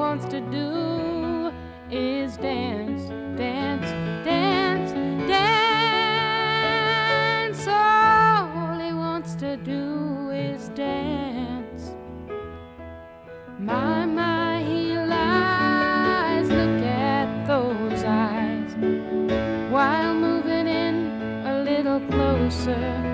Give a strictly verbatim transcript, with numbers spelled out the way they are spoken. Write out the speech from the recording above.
wants to do is dance, dance, dance, dance. All he wants to do is dance. My, my, he lies. Look at those eyes while moving in a little closer.